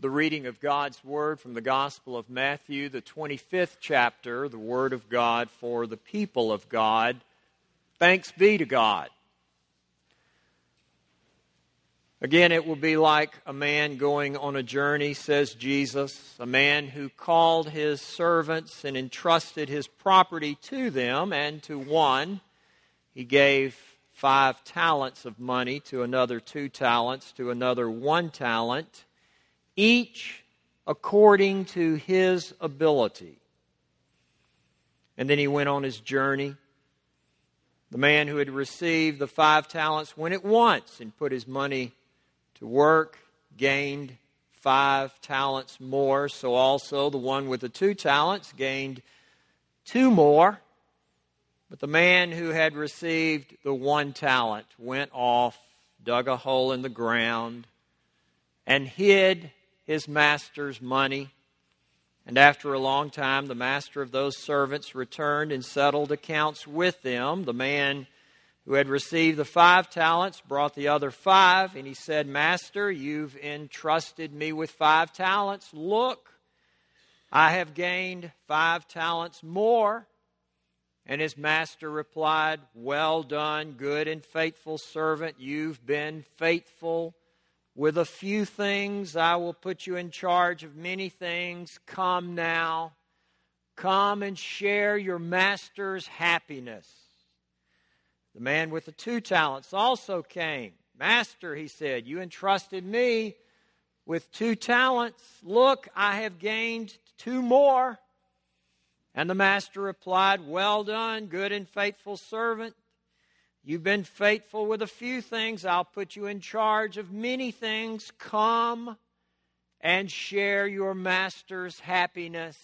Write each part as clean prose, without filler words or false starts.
The reading of God's Word from the Gospel of Matthew, the 25th chapter, the Word of God for the people of God. Thanks be to God. Again, it will be like a man going on a journey, says Jesus, a man who called his servants and entrusted his property to them, and to one he gave 5 talents of money, to another 2 talents, to another 1 talent, each according to his ability. And then he went on his journey. The man who had received the 5 talents went at once and put his money to work, gained 5 talents more. So also the one with the 2 talents gained 2 more. But the man who had received the 1 talent went off, dug a hole in the ground, and hid his master's money. And after a long time, the master of those servants returned and settled accounts with them. The man who had received the 5 talents brought the other 5, and he said, "Master, you've entrusted me with 5 talents. Look, I have gained 5 talents more." And his master replied, "Well done, good and faithful servant. You've been faithful with a few things. I will put you in charge of many things. Come now. Come and share your master's happiness." The man with the 2 talents also came. "Master," he said, "you entrusted me with 2 talents. Look, I have gained 2 more." And the master replied, "Well done, good and faithful servant. You've been faithful with a few things. I'll put you in charge of many things. Come and share your master's happiness."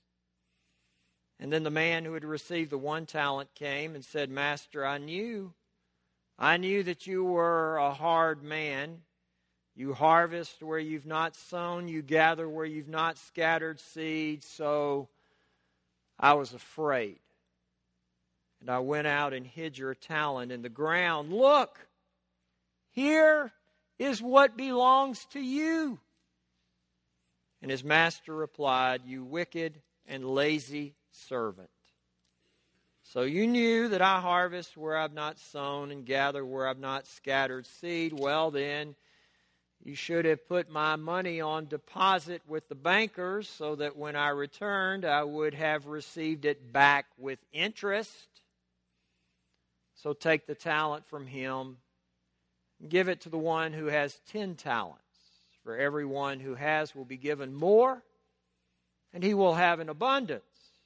And then the man who had received the 1 talent came and said, "Master, I knew that you were a hard man. You harvest where you've not sown, you gather where you've not scattered seed, so I was afraid. And I went out and hid your talent in the ground. Look, here is what belongs to you." And his master replied, "You wicked and lazy servant. So you knew that I harvest where I've not sown and gather where I've not scattered seed. Well then, you should have put my money on deposit with the bankers, so that when I returned, I would have received it back with interest. So take the talent from him and give it to the one who has 10 talents. For everyone who has will be given more, and he will have an abundance.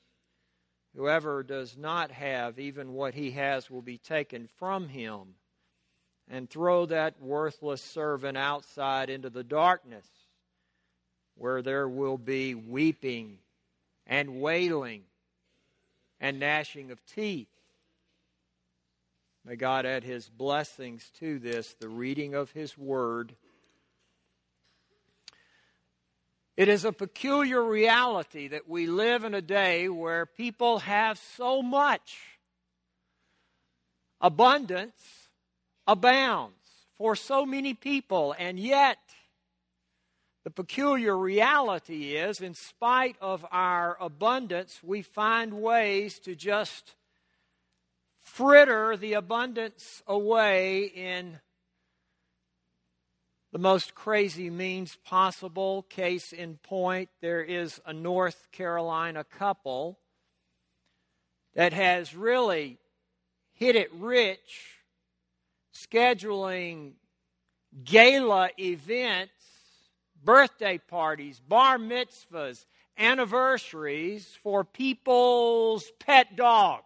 Whoever does not have, even what he has will be taken from him. And throw that worthless servant outside into the darkness, where there will be weeping and wailing and gnashing of teeth." May God add His blessings to this, the reading of His Word. It is a peculiar reality that we live in a day where people have so much. Abundance abounds for so many people, and yet the peculiar reality is, in spite of our abundance, we find ways to just fritter the abundance away in the most crazy means possible. Case in point, there is a North Carolina couple that has really hit it rich, scheduling gala events, birthday parties, bar mitzvahs, anniversaries for people's pet dogs.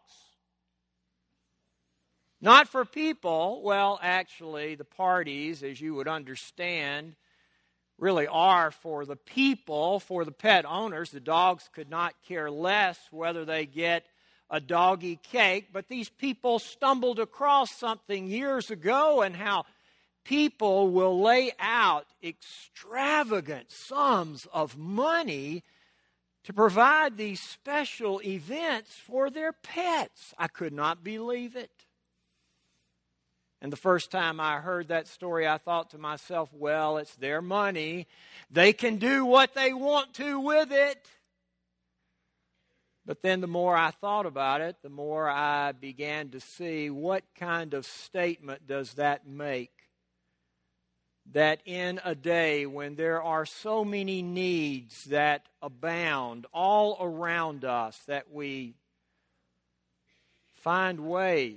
Not for people. Well, actually, the parties, as you would understand, really are for the people, for the pet owners. The dogs could not care less whether they get a doggy cake, but these people stumbled across something years ago, and how people will lay out extravagant sums of money to provide these special events for their pets. I could not believe it. And the first time I heard that story, I thought to myself, well, it's their money. They can do what they want to with it. But then the more I thought about it, the more I began to see what kind of statement does that make. That in a day when there are so many needs that abound all around us, that we find ways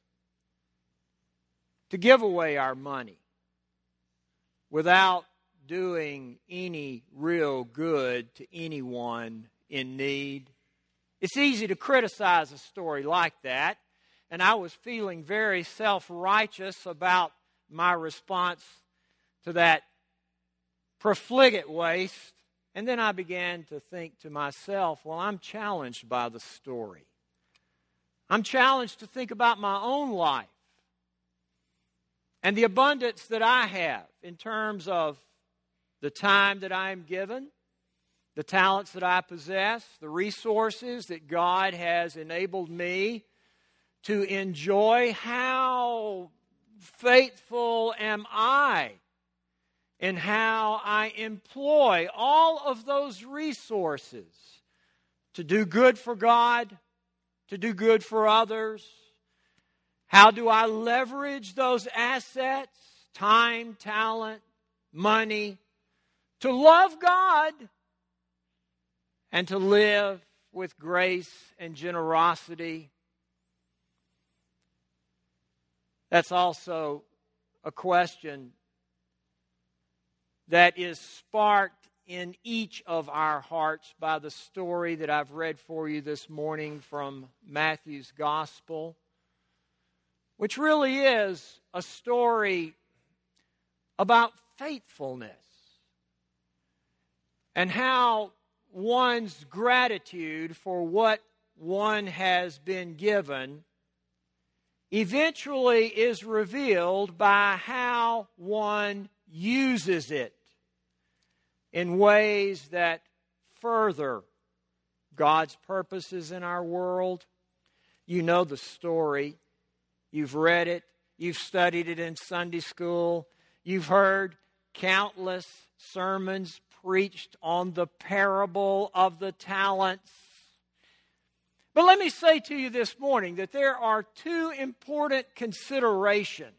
to give away our money without doing any real good to anyone in need. It's easy to criticize a story like that, and I was feeling very self-righteous about my response to that profligate waste. And then I began to think to myself, well, I'm challenged by the story. I'm challenged to think about my own life and the abundance that I have in terms of the time that I am given, the talents that I possess, the resources that God has enabled me to enjoy. How faithful am I in how I employ all of those resources to do good for God, to do good for others? How do I leverage those assets, time, talent, money, to love God and to live with grace and generosity? That's also a question that is sparked in each of our hearts by the story that I've read for you this morning from Matthew's Gospel, which really is a story about faithfulness and how one's gratitude for what one has been given eventually is revealed by how one uses it in ways that further God's purposes in our world. You know the story. You've read it. You've studied it in Sunday school. You've heard countless sermons preached on the parable of the talents. But let me say to you this morning that there are two important considerations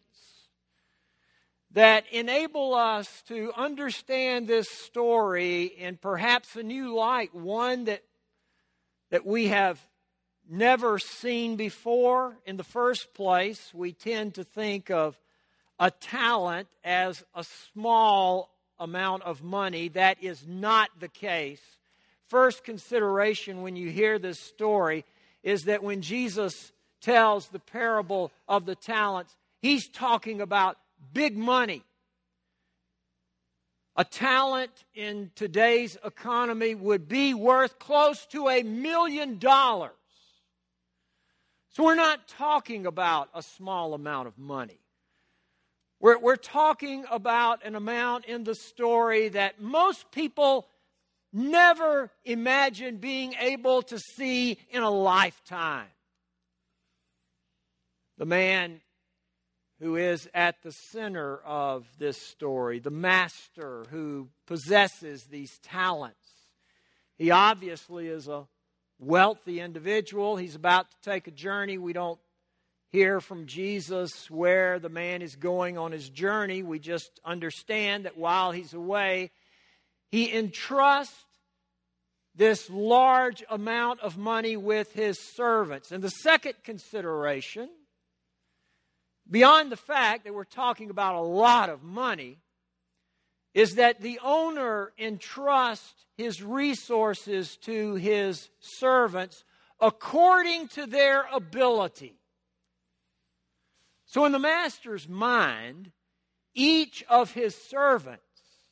that enable us to understand this story in perhaps a new light, one that we have never seen before. In the first place, we tend to think of a talent as a small amount of money. That is not the case. First consideration when you hear this story is that when Jesus tells the parable of the talents, he's talking about big money. A talent in today's economy would be worth close to $1 million. So we're not talking about a small amount of money. We're talking about an amount in the story that most people never imagine being able to see in a lifetime. The man who is at the center of this story, the master who possesses these talents. He obviously is a wealthy individual. He's about to take a journey. We don't hear from Jesus where the man is going on his journey. We just understand that while he's away, he entrusts this large amount of money with his servants. And the second consideration, beyond the fact that we're talking about a lot of money, is that the owner entrusts his resources to his servants according to their ability. So in the master's mind, each of his servants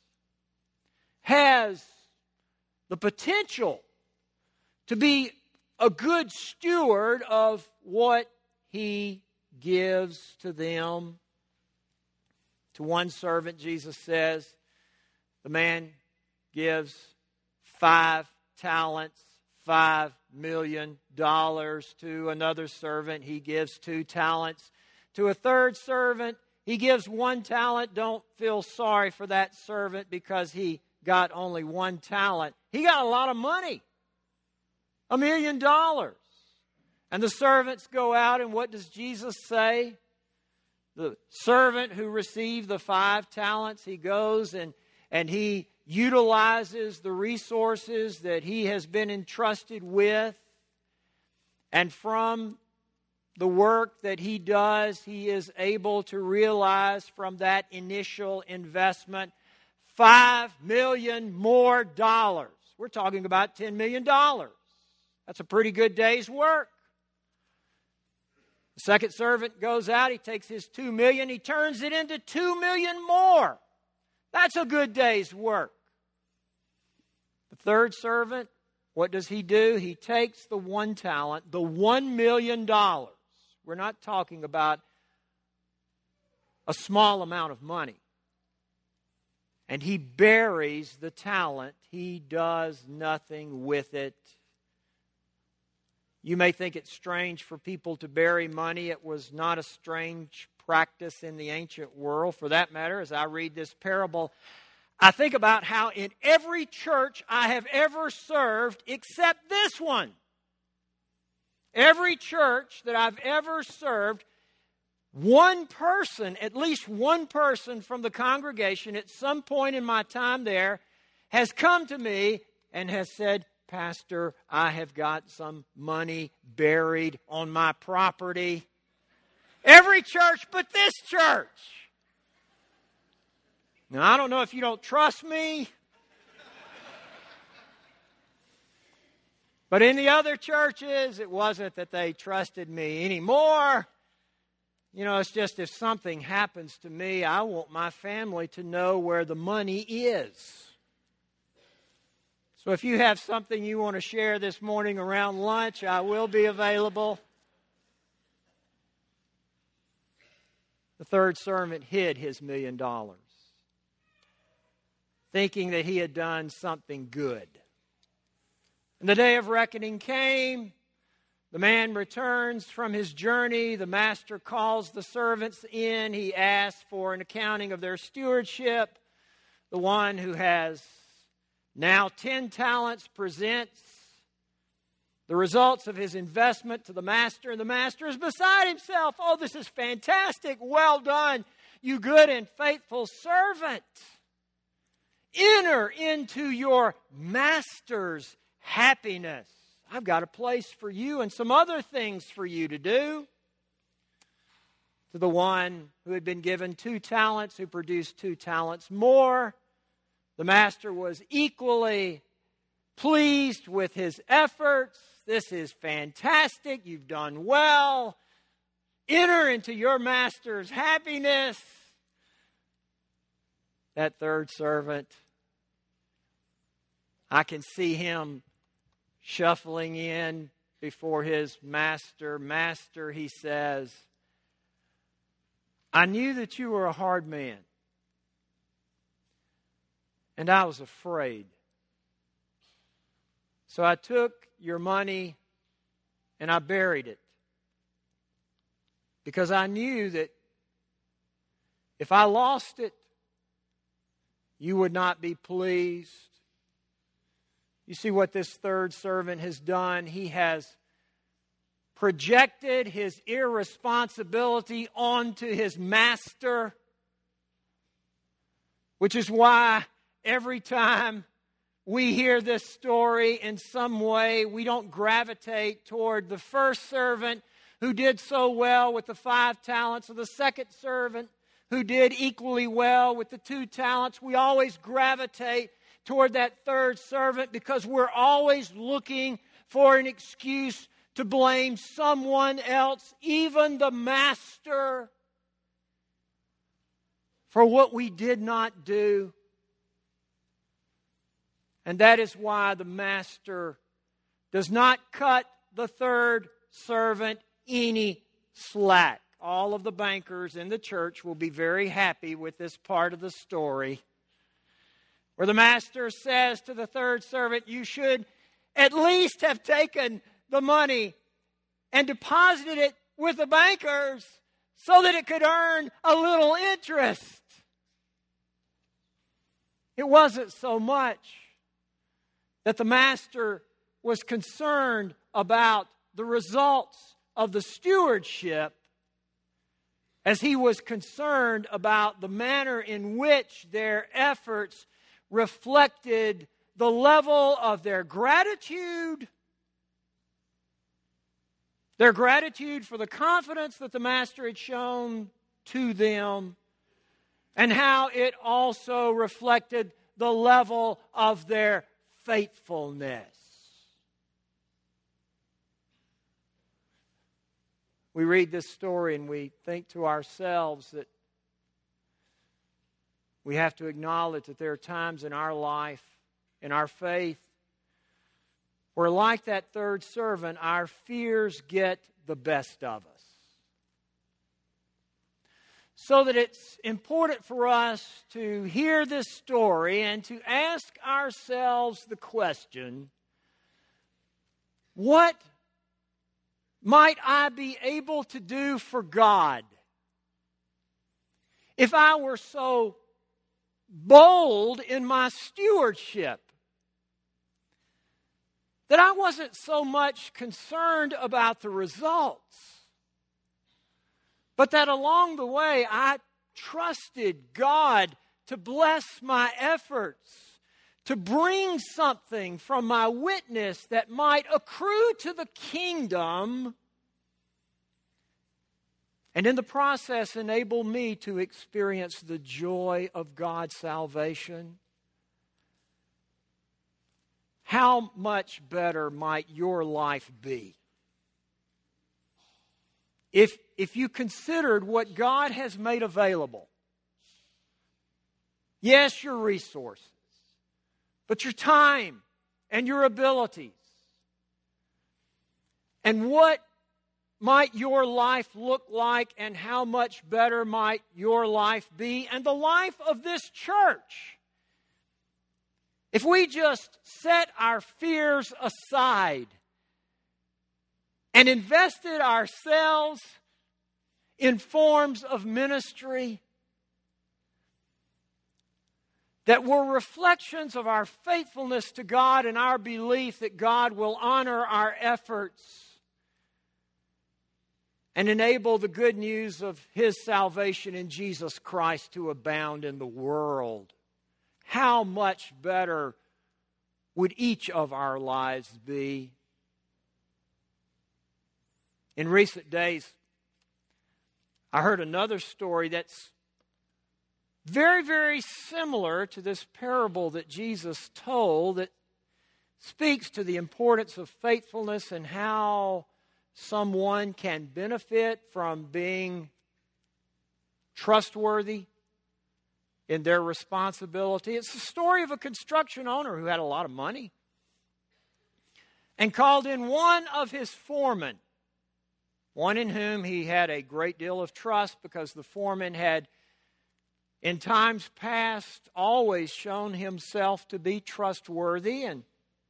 has the potential to be a good steward of what he gives to them. To one servant, Jesus says, the man gives 5 talents, $5 million. To another servant, he gives 2 talents, to a third servant, he gives 1 talent. Don't feel sorry for that servant because he got only 1 talent. He got a lot of money. $1 million. And the servants go out, and what does Jesus say? The servant who received the 5 talents, he goes and he utilizes the resources that he has been entrusted with. And from the work that he does, he is able to realize from that initial investment $5 million more dollars. We're talking about $10 million. That's a pretty good day's work. The second servant goes out, he takes his $2 million, he turns it into $2 million more. That's a good day's work. The third servant, what does he do? He takes the 1 talent, the $1 million. We're not talking about a small amount of money. And he buries the talent. He does nothing with it. You may think it's strange for people to bury money. It was not a strange practice in the ancient world. For that matter, as I read this parable, I think about how in every church I have ever served, except this one, every church that I've ever served, one person, at least one person from the congregation at some point in my time there has come to me and has said, "Pastor, I have got some money buried on my property." Every church but this church. Now, I don't know if you don't trust me, but in the other churches, it wasn't that they trusted me anymore. You know, it's just if something happens to me, I want my family to know where the money is. So if you have something you want to share this morning around lunch, I will be available. The third servant hid his $1 million, thinking that he had done something good. And the day of reckoning came. The man returns from his journey. The master calls the servants in. He asks for an accounting of their stewardship. The one who has now 10 talents presents the results of his investment to the master, and the master is beside himself. "Oh, this is fantastic. Well done, you good and faithful servant. Enter into your master's happiness. I've got a place for you and some other things for you to do." To the one who had been given 2 talents, who produced 2 talents more, the master was equally pleased with his efforts. "This is fantastic. You've done well. Enter into your master's happiness." That third servant, I can see him shuffling in before his master. "Master," he says, "I knew that you were a hard man, and I was afraid. So I took your money and I buried it, because I knew that if I lost it, you would not be pleased." You see what this third servant has done? He has projected his irresponsibility onto his master, which is why every time we hear this story in some way, we don't gravitate toward the first servant who did so well with the 5 talents, or the second servant who did equally well with the 2 talents. We always gravitate toward that third servant because we're always looking for an excuse to blame someone else, even the master, for what we did not do. And that is why the master does not cut the third servant any slack. All of the bankers in the church will be very happy with this part of the story, where the master says to the third servant, "You should at least have taken the money and deposited it with the bankers so that it could earn a little interest. It wasn't so much that the master was concerned about the results of the stewardship as he was concerned about the manner in which their efforts reflected the level of their gratitude for the confidence that the master had shown to them, and how it also reflected the level of their faithfulness. We read this story and we think to ourselves that we have to acknowledge that there are times in our life, in our faith, where, like that third servant, our fears get the best of us. So that it's important for us to hear this story and to ask ourselves the question, what might I be able to do for God if I were so bold in my stewardship that I wasn't so much concerned about the results, but that along the way I trusted God to bless my efforts, to bring something from my witness that might accrue to the kingdom, and in the process enable me to experience the joy of God's salvation. How much better might your life be if you considered what God has made available? Yes, your resources, but your time and your abilities. And what might your life look like, and how much better might your life be, and the life of this church, if we just set our fears aside and invested ourselves in forms of ministry that were reflections of our faithfulness to God and our belief that God will honor our efforts and enable the good news of His salvation in Jesus Christ to abound in the world. How much better would each of our lives be? In recent days, I heard another story that's very, very similar to this parable that Jesus told, that speaks to the importance of faithfulness and how someone can benefit from being trustworthy in their responsibility. It's the story of a construction owner who had a lot of money and called in one of his foremen, one in whom he had a great deal of trust because the foreman had, in times past, always shown himself to be trustworthy. And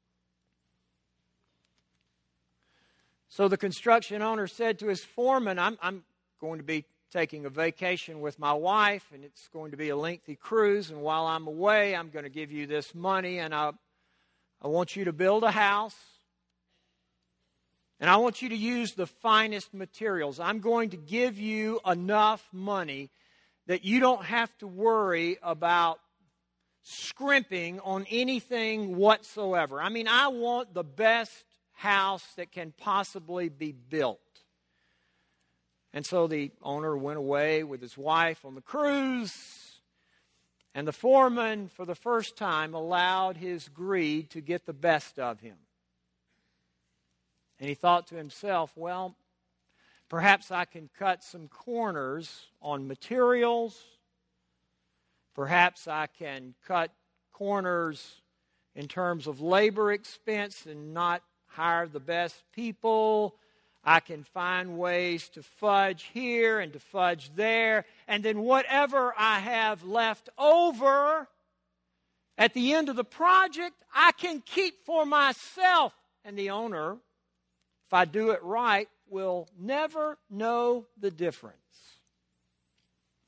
so the construction owner said to his foreman, I'm going to be taking a vacation with my wife, and it's going to be a lengthy cruise, and while I'm away, I'm going to give you this money, and I want you to build a house, and I want you to use the finest materials. I'm going to give you enough money that you don't have to worry about scrimping on anything whatsoever. I mean, I want the best house that can possibly be built. And so the owner went away with his wife on the cruise, and the foreman, for the first time, allowed his greed to get the best of him. And he thought to himself, well, perhaps I can cut some corners on materials. Perhaps I can cut corners in terms of labor expense and not hire the best people. I can find ways to fudge here and to fudge there. And then whatever I have left over at the end of the project, I can keep for myself. And the owner, if I do it right, will never know the difference.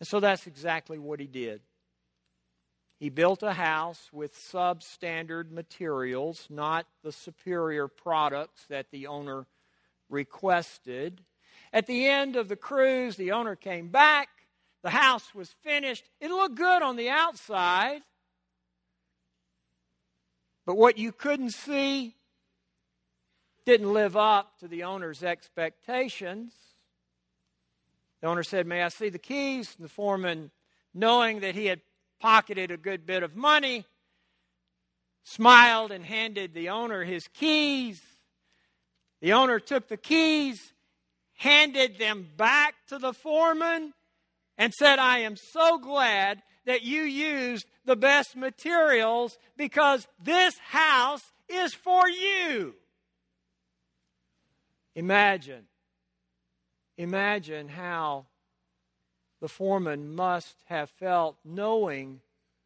And so that's exactly what he did. He built a house with substandard materials, not the superior products that the owner requested. At the end of the cruise, the owner came back. The house was finished. It looked good on the outside. But what you couldn't see didn't live up to the owner's expectations. The owner said, "May I see the keys?" And the foreman, knowing that he had pocketed a good bit of money, smiled and handed the owner his keys. The owner took the keys, handed them back to the foreman, and said, "I am so glad that you used the best materials because this house is for you." Imagine how the foreman must have felt knowing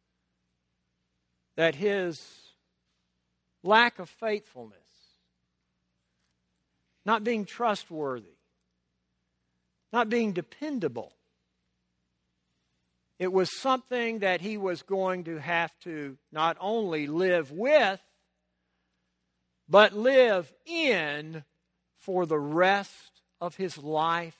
that his lack of faithfulness, not being trustworthy, not being dependable, it was something that he was going to have to not only live with, but live in for the rest of his life.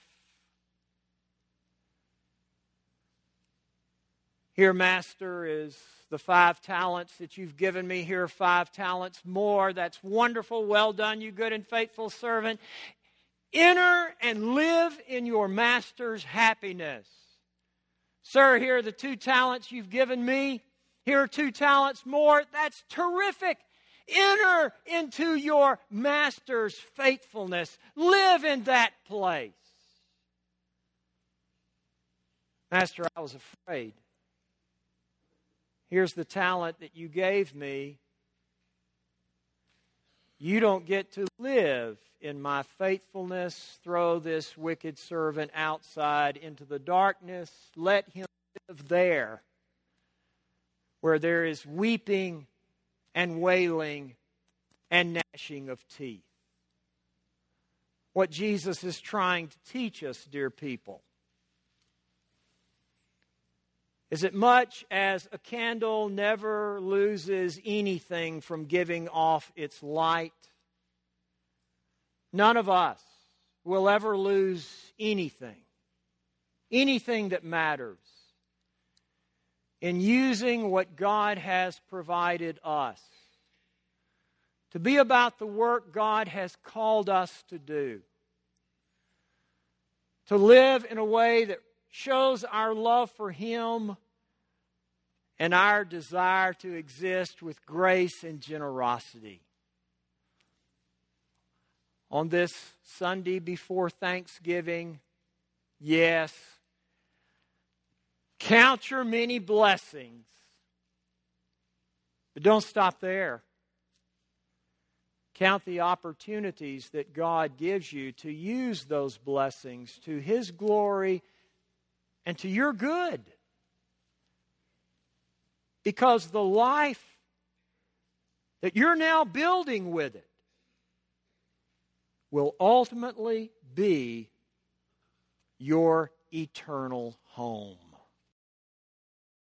Here, Master, is the 5 talents that you've given me. Here are 5 talents more. That's wonderful. Well done, you good and faithful servant. Enter and live in your master's happiness. Sir, here are the 2 talents you've given me. Here are 2 talents more. That's terrific. Enter into your master's faithfulness. Live in that place. Master, I was afraid. Here's the talent that you gave me. You don't get to live in my faithfulness. Throw this wicked servant outside into the darkness. Let him live there, where there is weeping and wailing and gnashing of teeth. What Jesus is trying to teach us, dear people, is that much as a candle never loses anything from giving off its light, none of us will ever lose anything that matters, in using what God has provided us to be about the work God has called us to do, to live in a way that shows our love for Him and our desire to exist with grace and generosity. On this Sunday before Thanksgiving, yes, count your many blessings, but don't stop there. Count the opportunities that God gives you to use those blessings to His glory and to your good. Because the life that you're now building with it will ultimately be your eternal home.